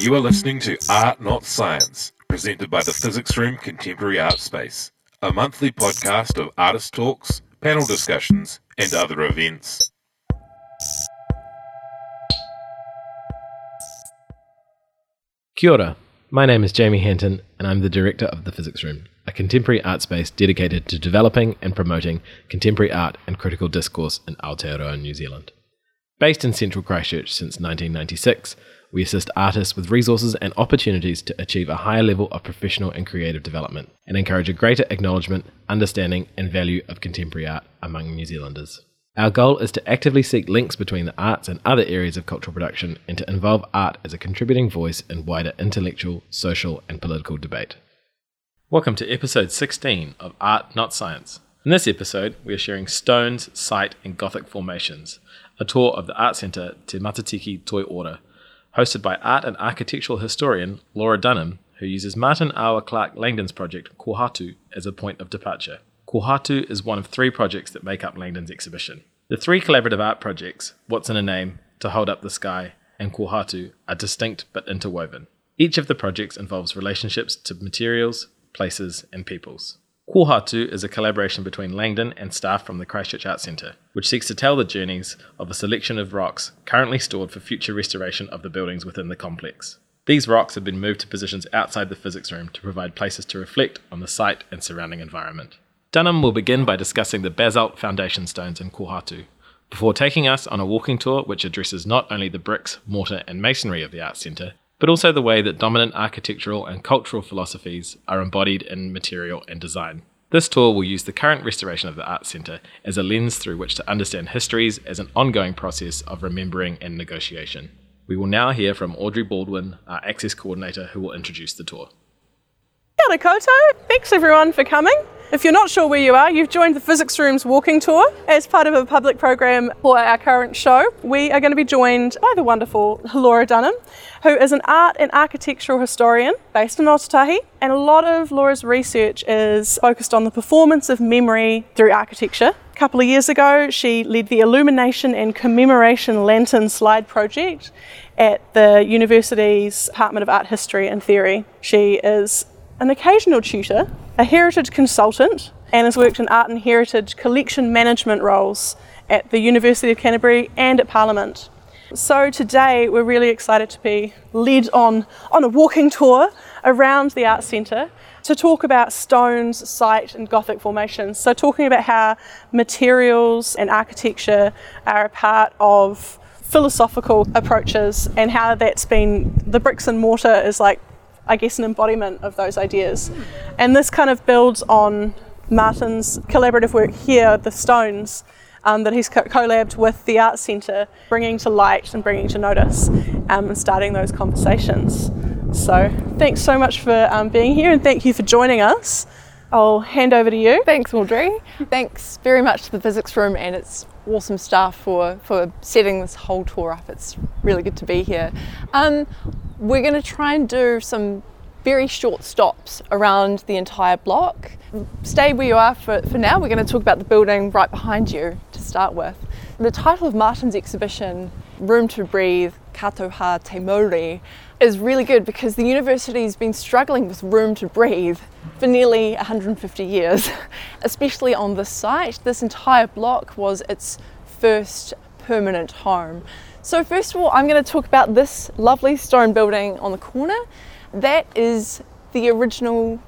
You are listening to Art Not Science, presented by the Physics Room Contemporary Art Space, a monthly podcast of artist talks, panel discussions, and other events. Kia ora. My name is Jamie Hanton, and I'm the director of the Physics Room, a contemporary art space dedicated to developing and promoting contemporary art and critical discourse in Aotearoa, New Zealand. Based in central Christchurch since 1996, we assist artists with resources and opportunities to achieve a higher level of professional and creative development, and encourage a greater acknowledgement, understanding, and value of contemporary art among New Zealanders. Our goal is to actively seek links between the arts and other areas of cultural production, and to involve art as a contributing voice in wider intellectual, social, and political debate. Welcome to episode 16 of Art Not Science. In this episode, we are sharing stones, site, and Gothic formations, a tour of the art centre Te Matatiki Toi Ora, hosted by art and architectural historian Laura Dunham, who uses Martin Awa Clark Langdon's project Kohatu as a point of departure. Kohatu is one of three projects that make up Langdon's exhibition. The three collaborative art projects, What's in a Name, To Hold Up the Sky, and Kohatu, are distinct but interwoven. Each of the projects involves relationships to materials, places, and peoples. Kohatu is a collaboration between Langdon and staff from the Christchurch Art Centre, which seeks to tell the journeys of a selection of rocks currently stored for future restoration of the buildings within the complex. These rocks have been moved to positions outside the physics room to provide places to reflect on the site and surrounding environment. Dunham will begin by discussing the basalt foundation stones in Kohatu, before taking us on a walking tour which addresses not only the bricks, mortar and masonry of the art centre, but also the way that dominant architectural and cultural philosophies are embodied in material and design. This tour will use the current restoration of the art centre as a lens through which to understand histories as an ongoing process of remembering and negotiation. We will now hear from Audrey Baldwin, our Access Coordinator, who will introduce the tour. Kia ora koutou. Thanks everyone for coming. If you're not sure where you are, you've joined the Physics Room's walking tour as part of a public program for our current show. We are going to be joined by the wonderful Laura Dunham, who is an art and architectural historian based in Ōtautahi, and a lot of Laura's research is focused on the performance of memory through architecture. A couple of years ago, she led the Illumination and Commemoration Lantern Slide project at the university's Department of Art History and Theory. She is an occasional tutor, a heritage consultant, and has worked in art and heritage collection management roles at the University of Canterbury and at Parliament. So today we're really excited to be led on a walking tour around the Art Centre to talk about stones, site and Gothic formations. So talking about how materials and architecture are a part of philosophical approaches, and how that's been, the bricks and mortar is like, I guess, an embodiment of those ideas. And this kind of builds on Martin's collaborative work here, the stones, that he's collabed with the Art Centre, bringing to light and bringing to notice, and starting those conversations. So thanks so much for being here, and thank you for joining us. I'll hand over to you. Thanks, Audrey. Thanks very much to the Physics Room and its awesome staff for setting this whole tour up. It's really good to be here. We're going to try and do some very short stops around the entire block. Stay where you are for now. We're going to talk about the building right behind you to start with. The title of Martin's exhibition, Room to Breathe, Katoha Te Mauri, is really good because the university's been struggling with room to breathe for nearly 150 years, especially on this site. This entire block was its first permanent home. So first of all, I'm going to talk about this lovely stone building on the corner. That is the original,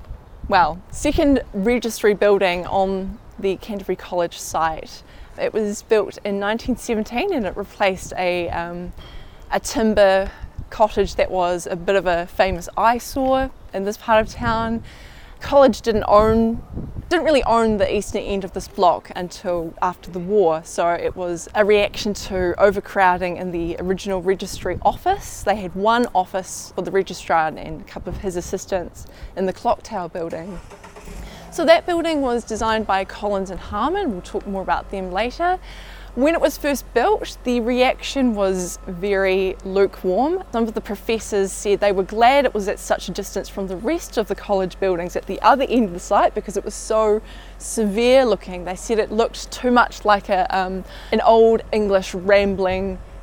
second registry building on the Canterbury College site. It was built in 1917 and it replaced a timber cottage that was a bit of a famous eyesore in this part of town. College didn't really own the eastern end of this block until after the war, so it was a reaction to overcrowding in the original registry office. They had one office for the registrar and a couple of his assistants in the clock tower building. So that building was designed by Collins and Harman. We'll talk more about them later. When it was first built, the reaction was very lukewarm. Some of the professors said they were glad it was at such a distance from the rest of the college buildings at the other end of the site because it was so severe looking. They said it looked too much like an old English rambling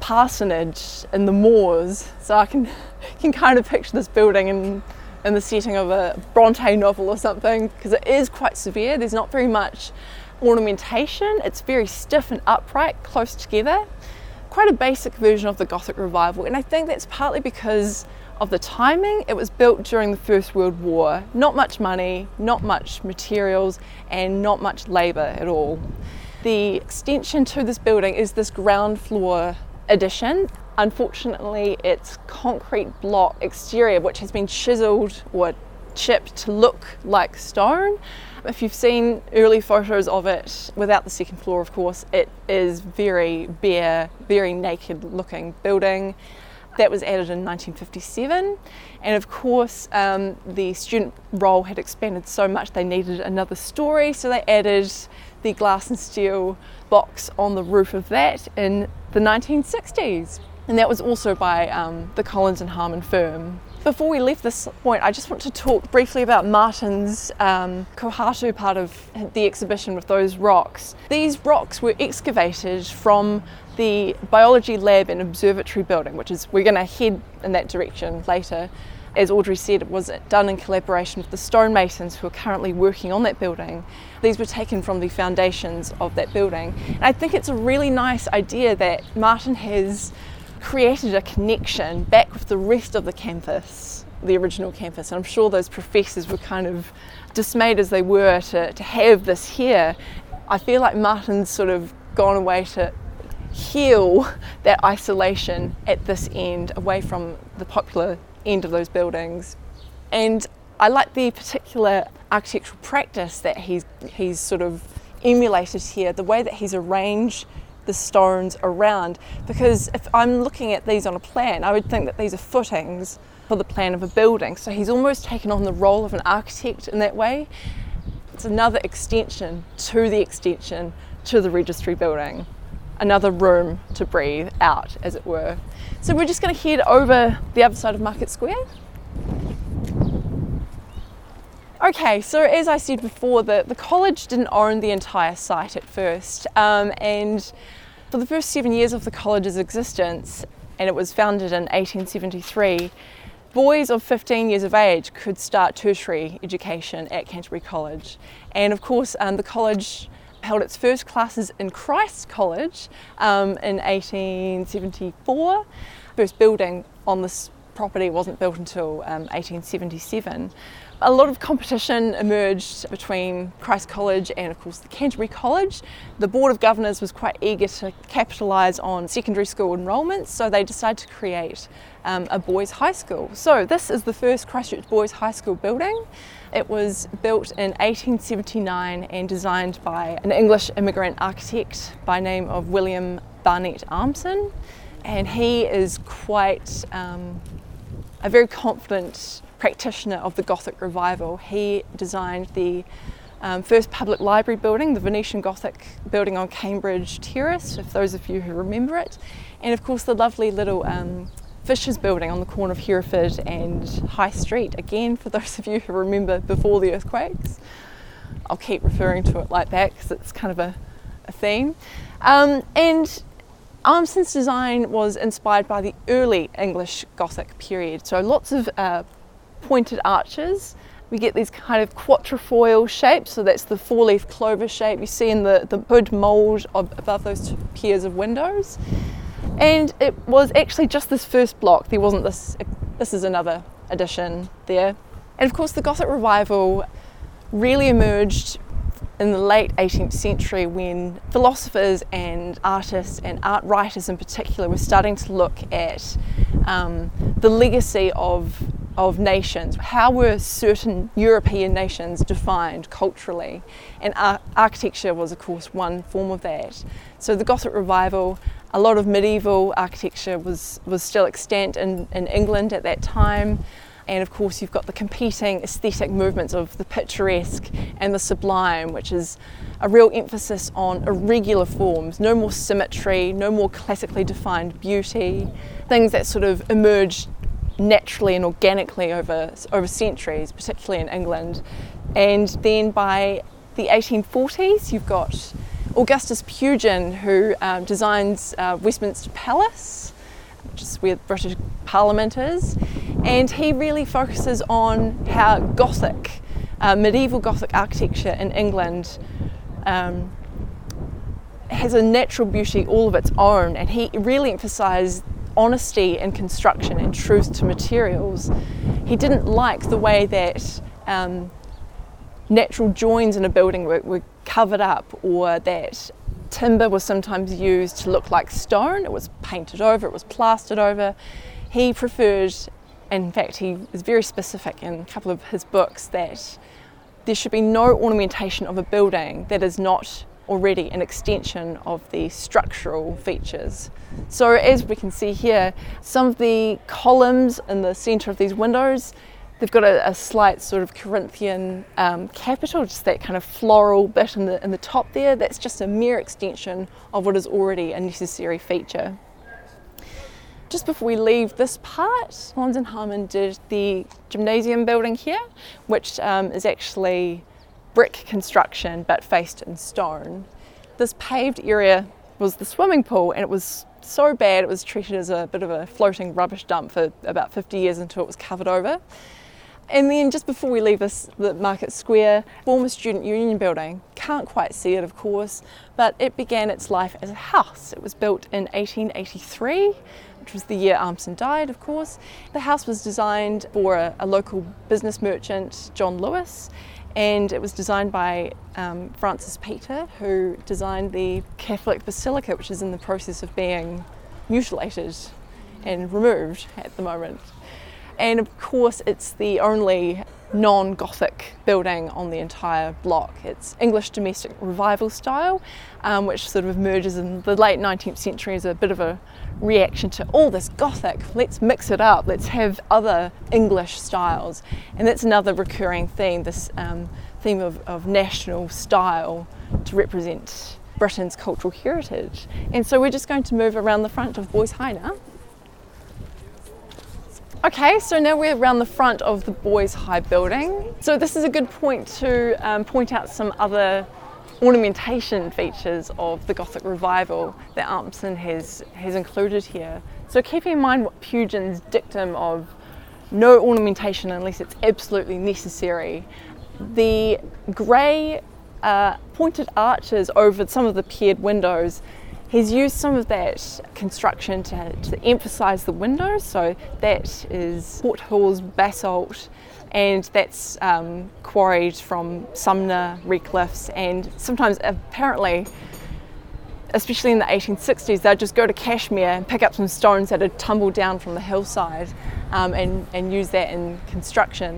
parsonage in the moors. So I can kind of picture this building in the setting of a Bronte novel or something, because it is quite severe. There's not very much ornamentation. It's very stiff and upright, close together. Quite a basic version of the Gothic Revival, and I think that's partly because of the timing. It was built during the First World War. Not much money, not much materials, and not much labour at all. The extension to this building is this ground floor addition. Unfortunately, it's concrete block exterior which has been chiseled or chipped to look like stone. If you've seen early photos of it without the second floor, of course, it is very bare, very naked looking building. That was added in 1957, and of course the student role had expanded so much they needed another story, so they added the glass and steel box on the roof of that in the 1960s, and that was also by the Collins and Harman firm. Before we leave this point, I just want to talk briefly about Martin's Kohatu part of the exhibition with those rocks. These rocks were excavated from the biology lab and observatory building, which is, we're going to head in that direction later. As Audrey said, it was done in collaboration with the stonemasons who are currently working on that building. These were taken from the foundations of that building. And I think it's a really nice idea that Martin has created a connection back with the rest of the campus, the original campus. And I'm sure those professors were kind of dismayed as they were to have this here. I feel like Martin's sort of gone away to heal that isolation at this end, away from the popular end of those buildings. And I like the particular architectural practice that he's sort of emulated here, the way that he's arranged the stones around, because if I'm looking at these on a plan, I would think that these are footings for the plan of a building. So he's almost taken on the role of an architect in that way. It's another extension to the registry building. Another room to breathe out, as it were. So we're just going to head over the other side of Market Square. Okay, so as I said before, the college didn't own the entire site at first, and for the first 7 years of the college's existence, and it was founded in 1873, boys of 15 years of age could start tertiary education at Canterbury College. And of course, the college held its first classes in Christ College in 1874. First building on this property wasn't built until 1877. A lot of competition emerged between Christ College and of course the Canterbury College. The Board of Governors was quite eager to capitalise on secondary school enrolments, so they decided to create a boys' high school. So this is the first Christchurch Boys' High School building. It was built in 1879 and designed by an English immigrant architect by name of William Barnett Armson, and he is quite a very confident practitioner of the Gothic Revival. He designed the first public library building, the Venetian Gothic building on Cambridge Terrace, if those of you who remember it, and of course the lovely little Fisher's building on the corner of Hereford and High Street, again for those of you who remember before the earthquakes. I'll keep referring to it like that because it's kind of a theme. And Armson's design was inspired by the early English Gothic period, so lots of pointed arches. We get these kind of quatrefoil shapes, so that's the four-leaf clover shape you see in the hood mould above those two pairs of windows. And it was actually just this first block, there wasn't this is another addition there. And of course the Gothic Revival really emerged in the late 18th century when philosophers and artists and art writers in particular were starting to look at the legacy of nations. How were certain European nations defined culturally? And architecture was of course one form of that. So the Gothic Revival, a lot of medieval architecture was still extant in England at that time. And of course you've got the competing aesthetic movements of the picturesque and the sublime, which is a real emphasis on irregular forms, no more symmetry, no more classically defined beauty, things that sort of emerged naturally and organically over centuries, particularly in England. And then by the 1840s you've got Augustus Pugin, who designs Westminster Palace, which is where the British Parliament is, and he really focuses on how Gothic, medieval Gothic architecture in England has a natural beauty all of its own, and he really emphasised honesty in construction and truth to materials. He didn't like the way that natural joins in a building were covered up, or that timber was sometimes used to look like stone. It was painted over, it was plastered over. He preferred, in fact he was very specific in a couple of his books, that there should be no ornamentation of a building that is not already an extension of the structural features. So as we can see here, some of the columns in the centre of these windows, they've got a slight sort of Corinthian capital, just that kind of floral bit in the top there. That's just a mere extension of what is already a necessary feature. Just before we leave this part, Hollands and Harman did the gymnasium building here, which is actually brick construction but faced in stone. This paved area was the swimming pool, and it was so bad it was treated as a bit of a floating rubbish dump for about 50 years until it was covered over. And then just before we leave the Market Square, former Student Union building, can't quite see it of course, but it began its life as a house. It was built in 1883, which was the year Armson died of course. The house was designed for a local business merchant, John Lewis, and it was designed by Francis Peter, who designed the Catholic Basilica, which is in the process of being mutilated and removed at the moment. And of course it's the only non-Gothic building on the entire block. It's English domestic revival style, which sort of emerges in the late 19th century as a bit of a reaction to all this Gothic. Let's mix it up, let's have other English styles. And that's another recurring theme, this theme of national style to represent Britain's cultural heritage. And so we're just going to move around the front of Boys High now. Okay, so now we're around the front of the Boys High building. So this is a good point to point out some other ornamentation features of the Gothic revival that Armson has included here. So keeping in mind what Pugin's dictum of no ornamentation unless it's absolutely necessary, the grey pointed arches over some of the piered windows, he's used some of that construction to emphasise the windows. So that is Port Hall's basalt, and that's quarried from Sumner Redcliffs, and sometimes apparently, especially in the 1860s, they'd just go to Kashmir and pick up some stones that had tumbled down from the hillside and use that in construction.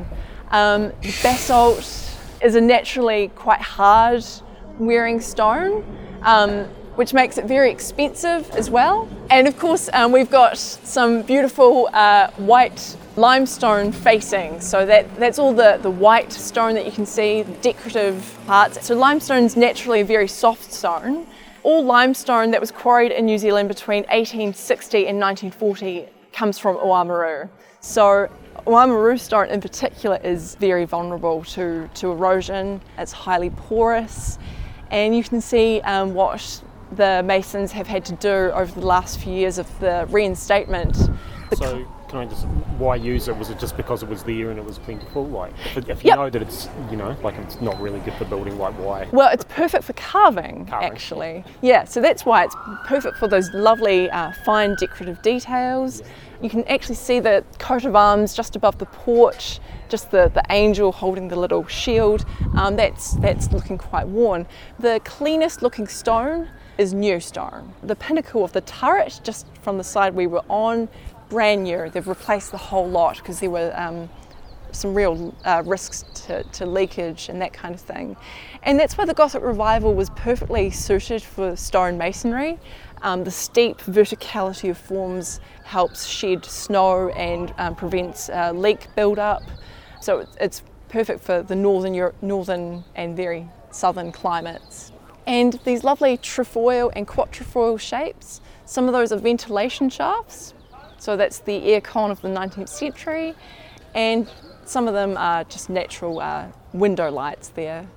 Basalt is a naturally quite hard wearing stone, which makes it very expensive as well. And of course we've got some beautiful white limestone facing, so that's all the white stone that you can see, the decorative parts. So limestone's naturally a very soft stone. All limestone that was quarried in New Zealand between 1860 and 1940 comes from Oamaru. So Oamaru stone in particular is very vulnerable to erosion. It's highly porous, and you can see what the masons have had to do over the last few years of the reinstatement. So can I just, why use it? Was it just because it was there and it was plentiful? Like, if you know that it's, like it's not really good for building, like why? Well, it's perfect for carving. Actually. Yeah, so that's why it's perfect for those lovely fine decorative details. Yeah. You can actually see the coat of arms just above the porch, just the angel holding the little shield. That's looking quite worn. The cleanest looking stone is new stone. The pinnacle of the turret, just from the side we were on, brand new. They've replaced the whole lot because there were some real risks to leakage and that kind of thing. And that's why the Gothic revival was perfectly suited for stone masonry. The steep verticality of forms helps shed snow and prevents leak build-up. So it's perfect for the northern and very southern climates. And these lovely trefoil and quatrefoil shapes, some of those are ventilation shafts. So that's the air con of the 19th century. And some of them are just natural window lights there.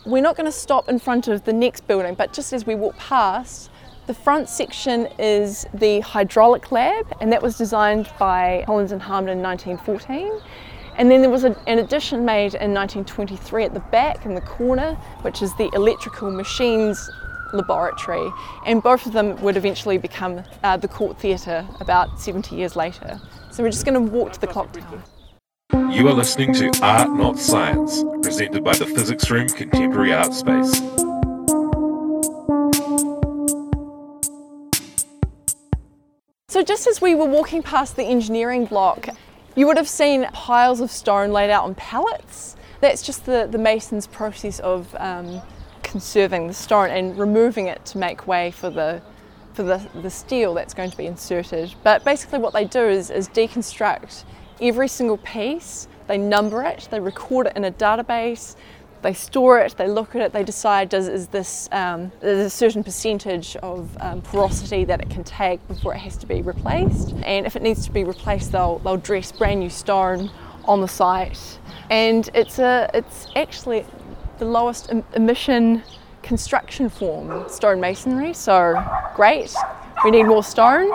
we're not going to stop in front of the next building, but just as we walk past, the front section is the hydraulic lab, and that was designed by Collins and Harman in 1914. And then there was an addition made in 1923 at the back in the corner, which is the electrical machines laboratory, and both of them would eventually become the Court Theatre about 70 years later. So we're just going to walk to the clock tower. You are listening to Art Not Science, presented by the Physics Room Contemporary Art Space. So just as we were walking past the engineering block, you would have seen piles of stone laid out on pallets. That's just the mason's process of conserving the stone and removing it to make way for the steel that's going to be inserted. But basically what they do is deconstruct every single piece, they number it, they record it in a database, they store it, they look at it, they decide there's a certain percentage of porosity that it can take before it has to be replaced. And if it needs to be replaced, they'll dress brand new stone on the site. And it's actually the lowest emission construction form, stone masonry, so great, we need more stone.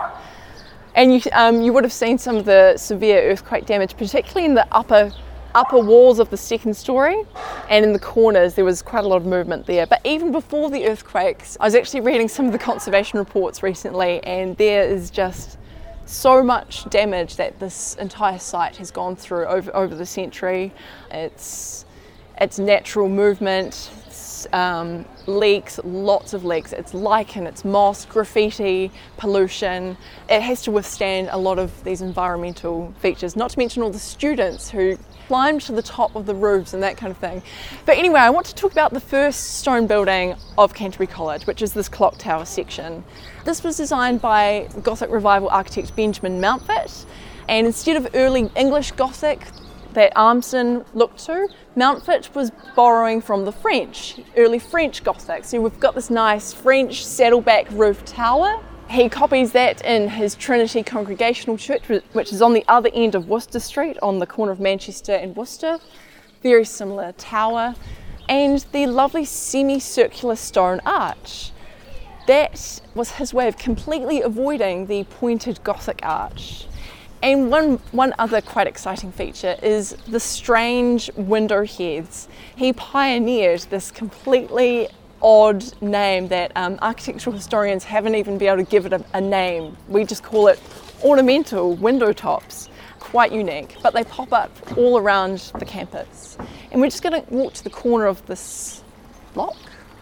And you would have seen some of the severe earthquake damage, particularly in the upper walls of the second story, and in the corners there was quite a lot of movement there. But even before the earthquakes, I was actually reading some of the conservation reports recently, and there is just so much damage that this entire site has gone through over the century. It's natural movement, it's leaks, lots of leaks, it's lichen, it's moss, graffiti, pollution. It has to withstand a lot of these environmental features, not to mention all the students who climbed to the top of the roofs and that kind of thing. But anyway, I want to talk about the first stone building of Canterbury College, which is this clock tower section. This was designed by Gothic Revival architect Benjamin Mountfort, and instead of early English Gothic that Armston looked to, Mountfort was borrowing from the French, early French Gothic. So we've got this nice French saddleback roof tower. He copies that in his Trinity Congregational Church, which is on the other end of Worcester Street, on the corner of Manchester and Worcester. Very similar tower. And the lovely semicircular stone arch. That was his way of completely avoiding the pointed Gothic arch. And one other quite exciting feature is the strange window heads. He pioneered this completely odd name that architectural historians haven't even been able to give it a name. We just call it ornamental window tops. Quite unique, but they pop up all around the campus. And we're just going to walk to the corner of this block.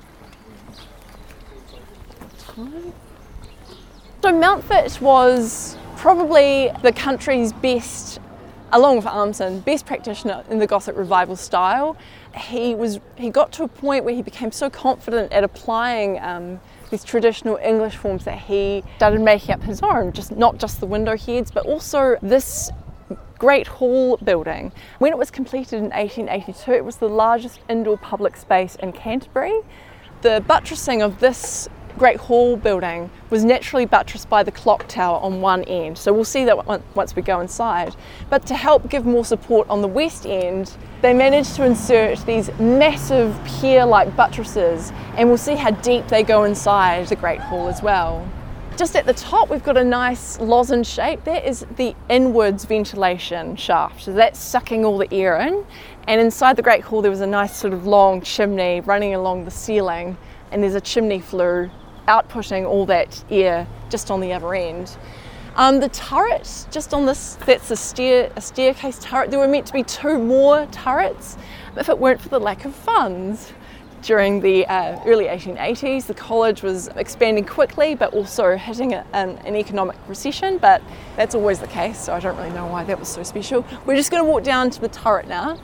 So Mountfort was probably the country's best, along with Armston, best practitioner in the Gothic Revival style. He got to a point where he became so confident at applying these traditional English forms that he started making up his own, not just the window heads, but also this Great Hall building. When it was completed in 1882, it was the largest indoor public space in Canterbury. The buttressing of this Great Hall building was naturally buttressed by the clock tower on one end, so we'll see that once we go inside. But to help give more support on the west end, they managed to insert these massive pier-like buttresses, and we'll see how deep they go inside the Great Hall as well. Just at the top we've got a nice lozenge shape. That is the inwards ventilation shaft, so that's sucking all the air in, and inside the Great Hall there was a nice sort of long chimney running along the ceiling, and there's a chimney flue outputting all that air just on the other end. The turret, just on this, that's a staircase turret. There were meant to be 2 more turrets, but if it weren't for the lack of funds. During the early 1880s, the college was expanding quickly, but also hitting an economic recession, but that's always the case, so I don't really know why that was so special. We're just going to walk down to the turret now.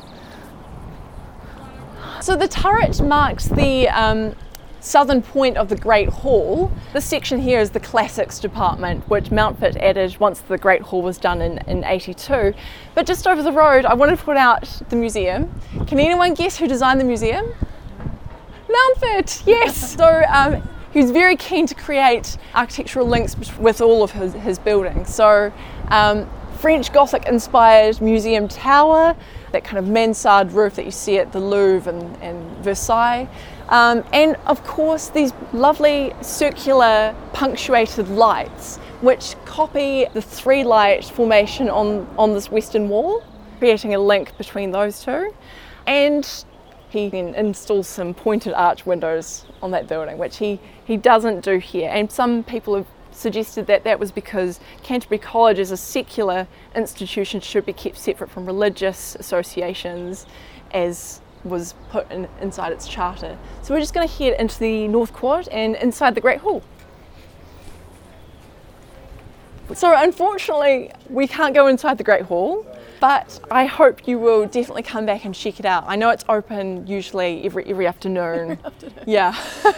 So the turret marks the southern point of the Great Hall. This section here is the Classics department, which Mountfort added once the Great Hall was done in 82. But just over the road, I wanted to put out the museum. Can anyone guess who designed the museum? Mountfort, yes! So he was very keen to create architectural links with all of his buildings. So French Gothic inspired museum tower, that kind of mansard roof that you see at the Louvre and Versailles. And of course these lovely circular punctuated lights which copy the 3-light formation on this western wall, creating a link between those two. And he then installs some pointed arch windows on that building, which he doesn't do here. And some people have suggested that that was because Canterbury College as a secular institution should be kept separate from religious associations, as was put inside its charter. So we're just going to head into the North Quad and inside the Great Hall. So unfortunately we can't go inside the Great Hall, but I hope you will definitely come back and check it out. I know it's open usually every afternoon. Yeah,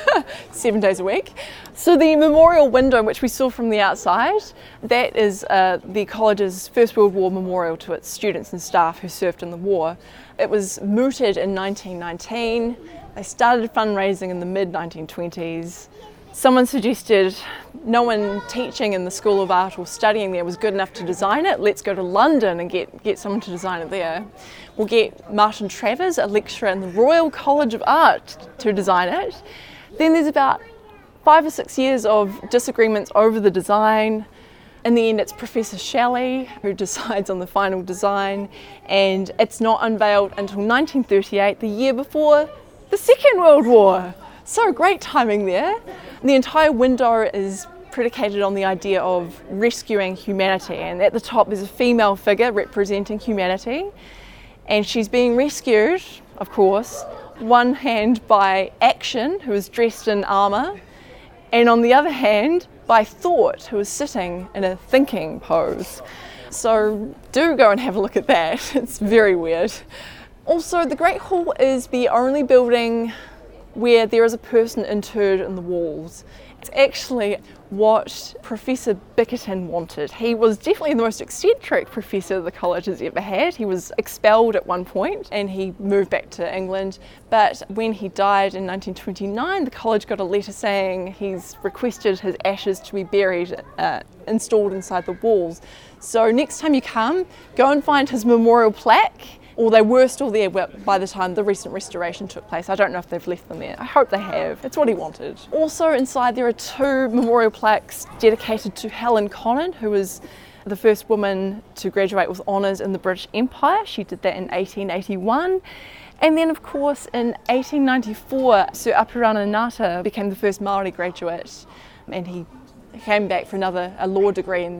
7 days a week. So the memorial window, which we saw from the outside, that is the college's First World War memorial to its students and staff who served in the war. It was mooted in 1919. They started fundraising in the mid-1920s. Someone suggested no one teaching in the School of Art or studying there was good enough to design it. Let's go to London and get someone to design it there. We'll get Martin Travers, a lecturer in the Royal College of Art, to design it. Then there's about 5 or 6 years of disagreements over the design. In the end, it's Professor Shelley who decides on the final design, and it's not unveiled until 1938, the year before the Second World War. So great timing there. The entire window is predicated on the idea of rescuing humanity, and at the top there's a female figure representing humanity, and she's being rescued, of course, one hand by Action, who is dressed in armour, and on the other hand by Thought, who is sitting in a thinking pose. So do go and have a look at that. It's very weird. Also, the Great Hall is the only building where there is a person interred in the walls. It's actually what Professor Bickerton wanted. He was definitely the most eccentric professor the college has ever had. He was expelled at one point and he moved back to England, but when he died in 1929, the college got a letter saying he's requested his ashes to be buried, installed inside the walls. So next time you come, go and find his memorial plaque, or they were still there by the time the recent restoration took place. I don't know if they've left them there. I hope they have. It's what he wanted. Also inside there are 2 memorial plaques dedicated to Helen Connon, who was the first woman to graduate with honours in the British Empire. She did that in 1881. And then of course in 1894, Sir Apirana Ngata became the first Māori graduate, and he came back for a law degree in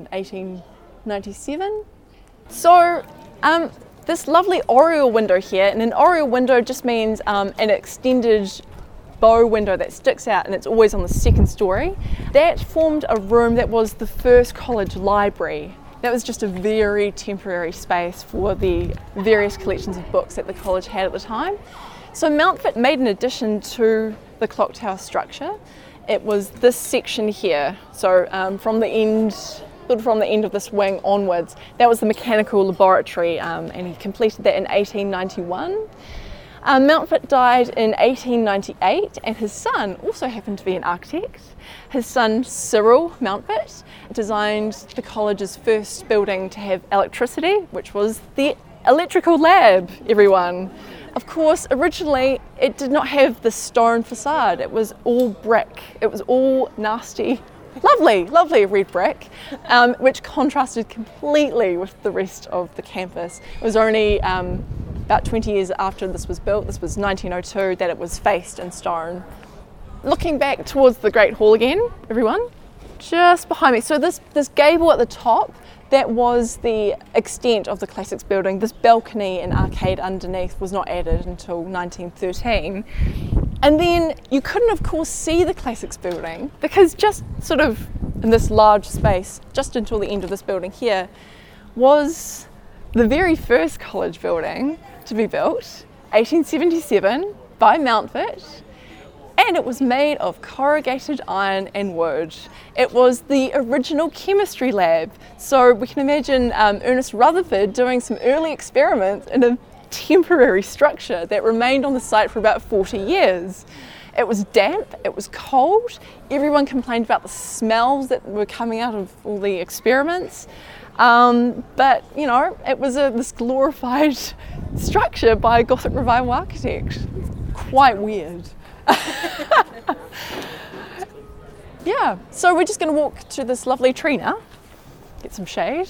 1897. So, this lovely oriel window here, and an oriel window just means an extended bow window that sticks out and it's always on the second story. That formed a room that was the first college library. That was just a very temporary space for the various collections of books that the college had at the time. So Mountfort made an addition to the clock tower structure. It was this section here, so from the end of this wing onwards, that was the mechanical laboratory, and he completed that in 1891. Mountfort died in 1898, and his son also happened to be an architect. His son Cyril Mountfort designed the college's first building to have electricity, which was the electrical lab, everyone. Of course, originally it did not have the stone facade, it was all brick, it was all nasty. Lovely red brick, which contrasted completely with the rest of the campus. It was only about 20 years after this was built, this was 1902, that it was faced in stone. Looking back towards the Great Hall again, everyone, just behind me. So this gable at the top, that was the extent of the Classics building. This balcony and arcade underneath was not added until 1913. And then you couldn't, of course, see the Classics building because just sort of in this large space, just until the end of this building here, was the very first college building to be built, 1877, by Mountfort, and it was made of corrugated iron and wood. It was the original chemistry lab, so we can imagine Ernest Rutherford doing some early experiments in a temporary structure that remained on the site for about 40 years. It was damp, it was cold, everyone complained about the smells that were coming out of all the experiments, but you know, it was this glorified structure by a Gothic Revival architect. Quite weird. Yeah, so we're just going to walk to this lovely tree now, get some shade.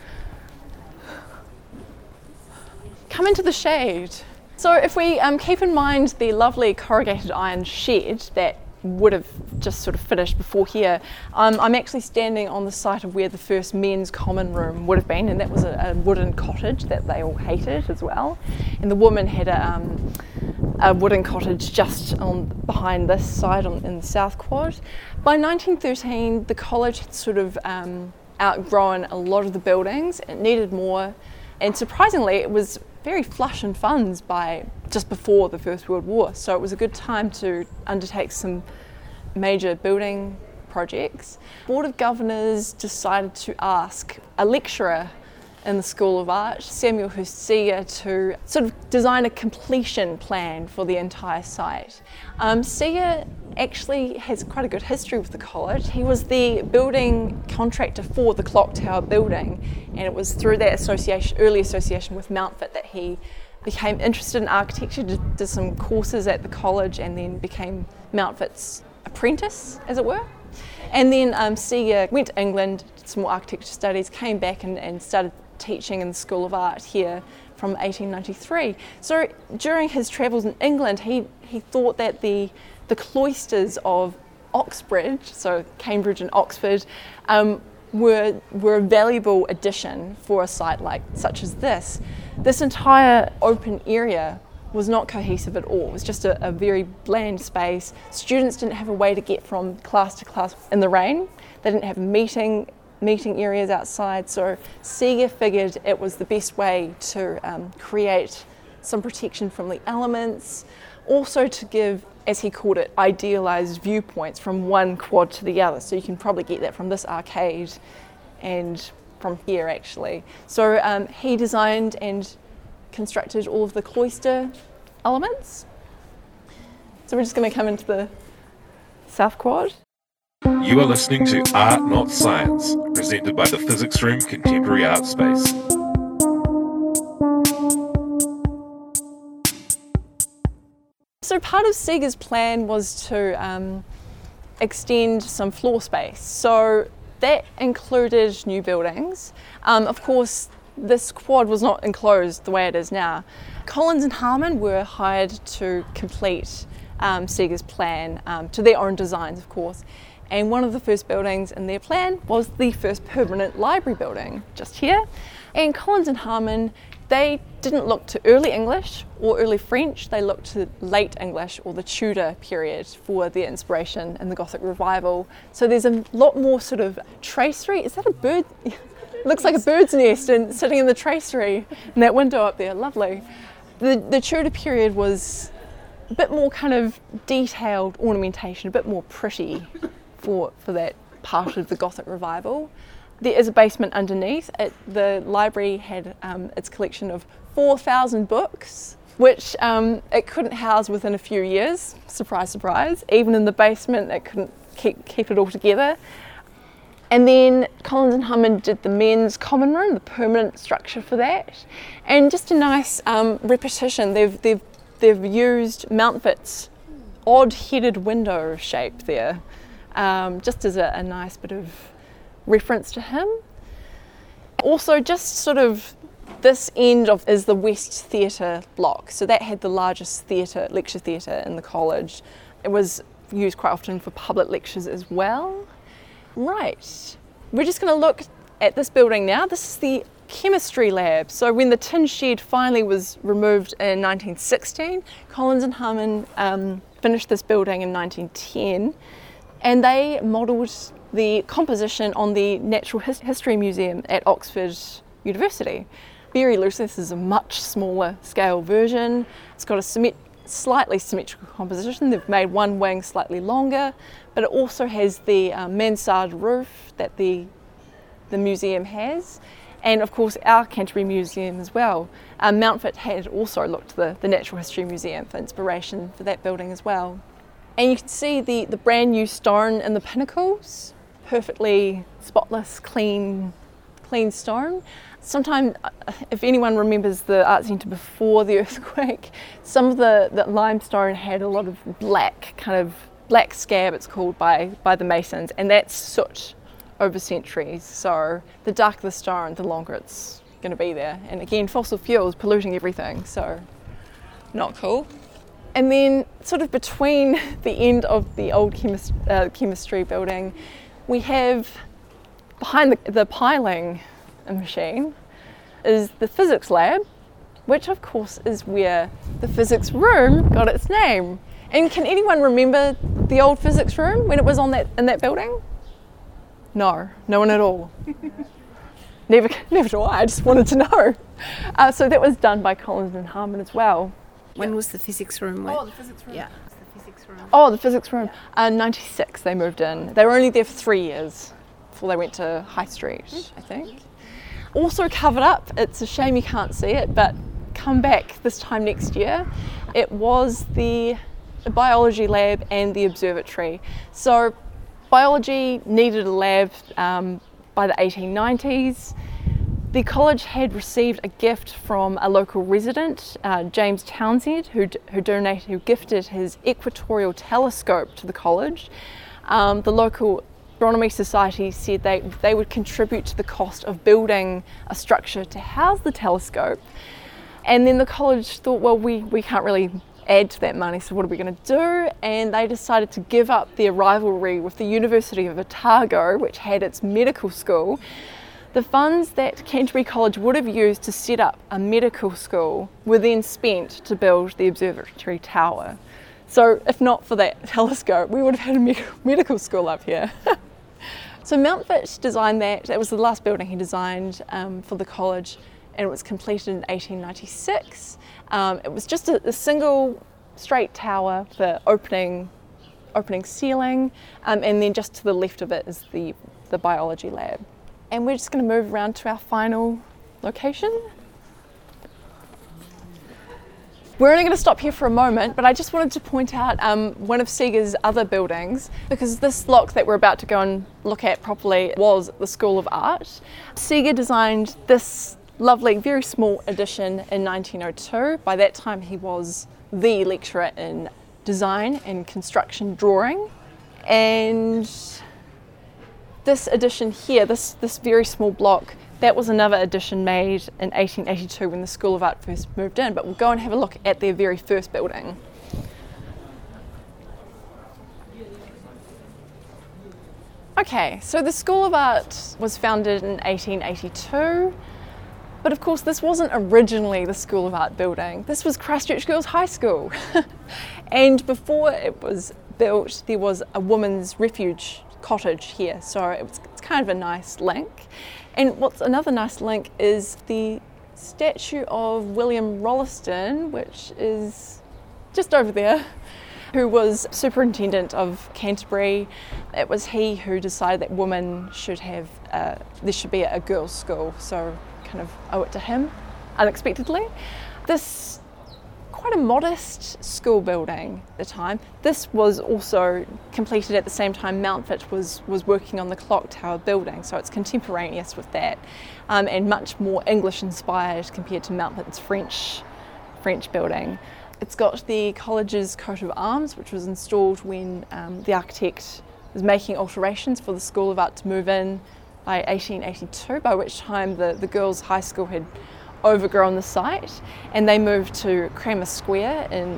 Come into the shade. So if we keep in mind the lovely corrugated iron shed that would have just sort of finished before here, I'm actually standing on the site of where the first men's common room would have been, and that was a wooden cottage that they all hated as well. And the woman had a wooden cottage just behind this side in the South Quad. By 1913, the college had sort of outgrown a lot of the buildings. It needed more, and surprisingly, it was very flush in funds by just before the First World War. So it was a good time to undertake some major building projects. Board of Governors decided to ask a lecturer in the School of Art, Samuel Seeger, to sort of design a completion plan for the entire site. Seeger actually has quite a good history with the college. He was the building contractor for the Clock Tower building, and it was through that early association with Mountfort that he became interested in architecture, did some courses at the college, and then became Mountfort's apprentice, as it were. And then Seeger went to England, did some more architecture studies, came back and started teaching in the School of Art here from 1893. So during his travels in England, he thought that the cloisters of Oxbridge, so Cambridge and Oxford, were a valuable addition for a site such as this. This entire open area was not cohesive at all. It was just a very bland space. Students didn't have a way to get from class to class in the rain. They didn't have meeting areas outside, so Seeger figured it was the best way to create some protection from the elements, also to give, as he called it, idealised viewpoints from one quad to the other. So you can probably get that from this arcade and from here actually. So he designed and constructed all of the cloister elements. So we're just going to come into the South Quad. You are listening to Art Not Science, presented by the Physics Room Contemporary Art Space. So part of Seeger's plan was to extend some floor space. So that included new buildings. Of course, this quad was not enclosed the way it is now. Collins and Harman were hired to complete Seeger's plan to their own designs, of course. And one of the first buildings in their plan was the first permanent library building, just here. And Collins and Harman, they didn't look to early English or early French, they looked to late English or the Tudor period for their inspiration in the Gothic Revival. So there's a lot more sort of tracery. Is that a bird? Looks like a bird's nest and sitting in the tracery in that window up there, lovely. The Tudor period was a bit more kind of detailed ornamentation, a bit more pretty for that part of the Gothic Revival. There is a basement underneath. The library had its collection of 4,000 books, which it couldn't house within a few years. Surprise, surprise. Even in the basement, it couldn't keep it all together. And then Collins and Harman did the men's common room, the permanent structure for that. And just a nice repetition. They've used Mountfort's odd-headed window shape there, just as a nice bit of reference to him. Also, just sort of this end is the West Theatre block. So that had the largest lecture theatre in the college. It was used quite often for public lectures as well. Right, we're just going to look at this building now. This is the chemistry lab. So when the tin shed finally was removed in 1916, Collins and Harman finished this building in 1910, and they modelled the composition on the Natural History Museum at Oxford University. Very loosely, this is a much smaller scale version. It's got a slightly symmetrical composition. They've made one wing slightly longer, but it also has the mansard roof that the museum has, and of course our Canterbury Museum as well. Mountfort had also looked to the Natural History Museum for inspiration for that building as well. And you can see the brand new stone in the pinnacles, perfectly spotless, clean clean stone. Sometimes, if anyone remembers the art centre before the earthquake, some of the limestone had a lot of black scab, it's called by the masons, and that's soot over centuries. So the darker the stone, the longer it's going to be there. And again, fossil fuels polluting everything, so not cool. And then sort of between the end of the old chemistry building, we have behind the piling machine is the physics lab, which of course is where the physics room got its name. And can anyone remember the old physics room when it was in that building? No one at all. Never do I just wanted to know. So that was done by Collins and Harman as well. When was the physics room? The physics room. Yeah. The physics room. The physics room. 96 they moved in. They were only there for 3 years before they went to High Street, I think. Also covered up, it's a shame you can't see it, but come back this time next year. It was the biology lab and the observatory. So biology needed a lab by the 1890s. The college had received a gift from a local resident, James Townsend, who gifted his equatorial telescope to the college. The local Astronomy Society said they would contribute to the cost of building a structure to house the telescope. And then the college thought, well, we can't really add to that money, so what are we going to do? And they decided to give up their rivalry with the University of Otago, which had its medical school. The funds that Canterbury College would have used to set up a medical school were then spent to build the observatory tower. So if not for that telescope, we would have had a medical school up here. So Mountfort designed that. That was the last building he designed for the college, and it was completed in 1896. It was just a single straight tower with the opening ceiling, and then just to the left of it is the biology lab. And we're just going to move around to our final location. We're only going to stop here for a moment, but I just wanted to point out one of Seeger's other buildings, because this block that we're about to go and look at properly was the School of Art. Seeger designed this lovely, very small addition in 1902. By that time he was the lecturer in design and construction drawing. And this addition here, this very small block, that was another addition made in 1882 when the School of Art first moved in, but we'll go and have a look at their very first building. Okay, so the School of Art was founded in 1882, but of course this wasn't originally the School of Art building. This was Christchurch Girls High School. And before it was built, there was a women's refuge cottage here, so it's kind of a nice link. And what's another nice link is the statue of William Rolleston, which is just over there, who was superintendent of Canterbury. It was he who decided that women should have, there should be a girls' school, so kind of owe it to him, unexpectedly. This quite a modest school building at the time. This was also completed at the same time Mountfort was working on the clock tower building, so it's contemporaneous with that, and much more English inspired compared to Mountfort's French building. It's got the college's coat of arms, which was installed when the architect was making alterations for the School of Art to move in by 1882, by which time the girls' high school had overgrown the site, and they moved to Cramer Square in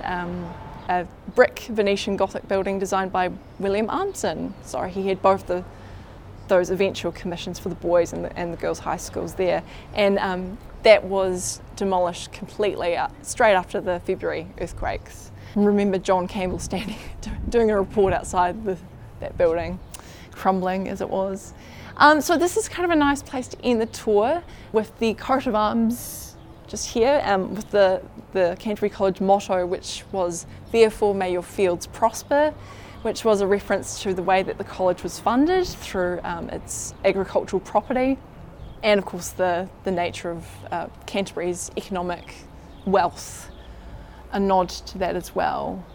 a brick Venetian Gothic building designed by William Armson. So he had both those eventual commissions for the boys and the girls' high schools there, and that was demolished completely straight after the February earthquakes. And remember John Campbell standing doing a report outside that building, crumbling as it was. So this is kind of a nice place to end the tour with the coat of arms just here, with the Canterbury College motto, which was "Therefore may your fields prosper," which was a reference to the way that the college was funded through its agricultural property, and of course the nature of Canterbury's economic wealth, a nod to that as well.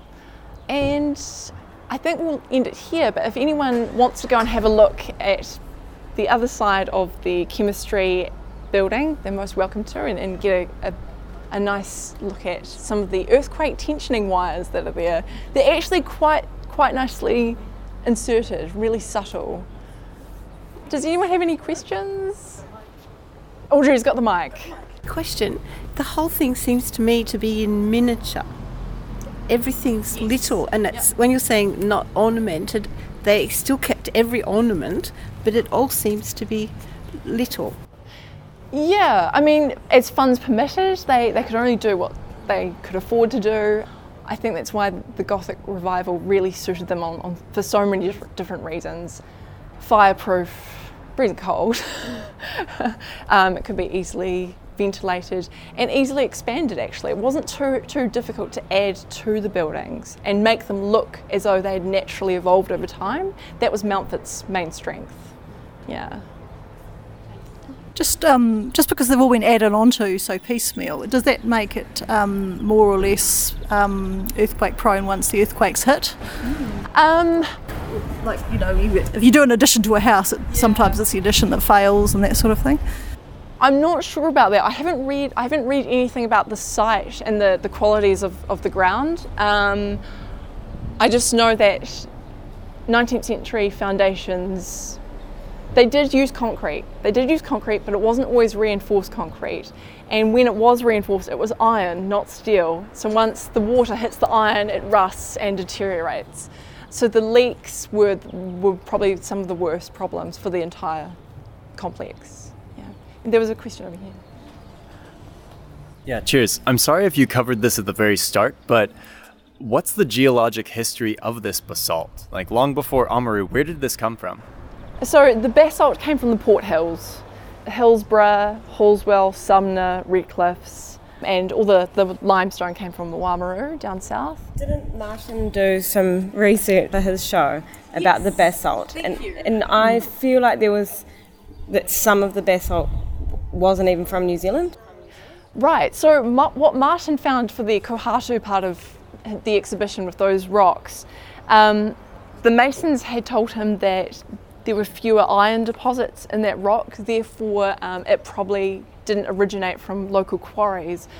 And I think we'll end it here, but if anyone wants to go and have a look at the other side of the chemistry building, they're most welcome to, and get a nice look at some of the earthquake tensioning wires that are there. They're actually quite nicely inserted, really subtle. Does anyone have any questions? Audrey's got the mic. Question. The whole thing seems to me to be in miniature. Everything's little, and it's when you're saying not ornamented, they still kept every ornament, but it all seems to be little. Yeah, I mean, as funds permitted, they could only do what they could afford to do. I think that's why the Gothic revival really suited them on for so many different reasons. Fireproof, freezing cold. It could be easily ventilated and easily expanded, actually. It wasn't too difficult to add to the buildings and make them look as though they had naturally evolved over time. That was Mountford's main strength. Yeah. Just because they've all been added onto so piecemeal, does that make it more or less earthquake prone once the earthquakes hit? Like, if you do an addition to a house, sometimes it's the addition that fails and that sort of thing. I'm not sure about that. I haven't read anything about the site and the qualities of the ground. I just know that 19th century foundations, they did use concrete, but it wasn't always reinforced concrete. And when it was reinforced, it was iron, not steel. So once the water hits the iron, it rusts and deteriorates. So the leaks were probably some of the worst problems for the entire complex. Yeah. And there was a question over here. Yeah, cheers. I'm sorry if you covered this at the very start, but what's the geologic history of this basalt? Like, long before Oamaru, where did this come from? So the basalt came from the Port Hills, Hillsborough, Halswell, Sumner, Redcliffs, and all the limestone came from Oamaru down south. Didn't Martin do some research for his show about the basalt? And I feel like that some of the basalt wasn't even from New Zealand. Right, so what Martin found for the Kohatu part of the exhibition with those rocks, the masons had told him that there were fewer iron deposits in that rock, therefore it probably didn't originate from local quarries.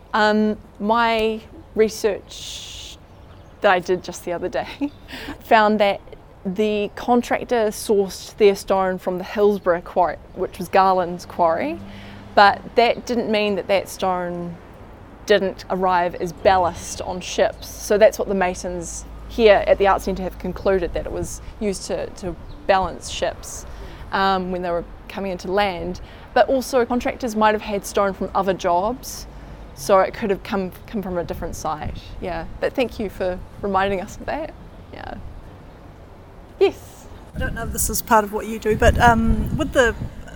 My research that I did just the other day found that the contractor sourced their stone from the Hillsborough quarry, which was Garland's quarry, but that didn't mean that stone didn't arrive as ballast on ships. So that's what the masons here at the Arts Centre have concluded, that it was used to balance ships when they were coming into land. But also contractors might have had stone from other jobs, so it could have come from a different site. Yeah, but thank you for reminding us of that. Yeah. Yes. I don't know if this is part of what you do, but with the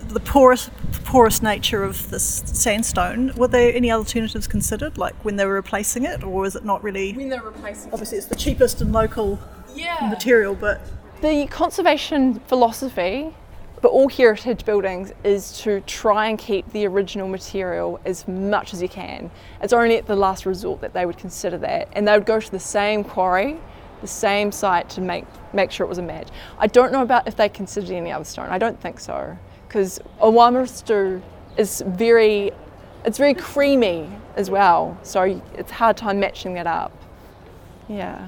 porous nature of this sandstone, were there any alternatives considered, like when they were replacing it, or was it not really? When they were replacing it. Obviously, it's the cheapest and local material, but the conservation philosophy for all heritage buildings is to try and keep the original material as much as you can. It's only at the last resort that they would consider that, and they would go to the same quarry, the same site to make sure it was a match. I don't know about if they considered any other stone. I don't think so, because Oamaru is very creamy as well, so it's a hard time matching that up. Yeah.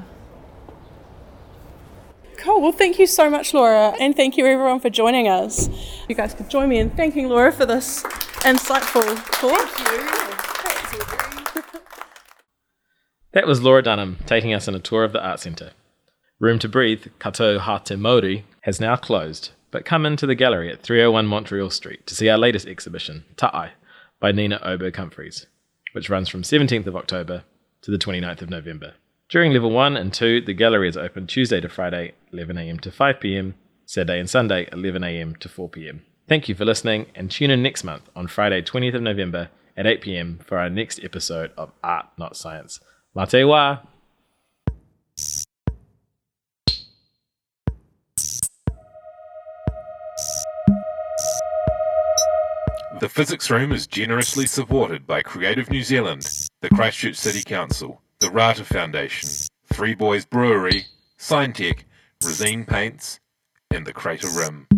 Cool. Well, thank you so much, Laura, and thank you everyone for joining us. You guys could join me in thanking Laura for this insightful talk. Thank you. That was Laura Dunham taking us on a tour of the Art Centre. Room to Breathe, Kato Hate Mauri, has now closed, but come into the gallery at 301 Montreal Street to see our latest exhibition, Ta'ai, by Nina Oberg-Humphreys, which runs from 17th of October to the 29th of November. During level 1 and 2, the gallery is open Tuesday to Friday, 11am to 5pm, Saturday and Sunday, 11am to 4pm. Thank you for listening, and tune in next month on Friday, 20th of November at 8pm for our next episode of Art Not Science. Mā te wā! The Physics Room is generously supported by Creative New Zealand, the Christchurch City Council, the Rata Foundation, Three Boys Brewery, Signtech, Resine Paints, and the Crater Rim.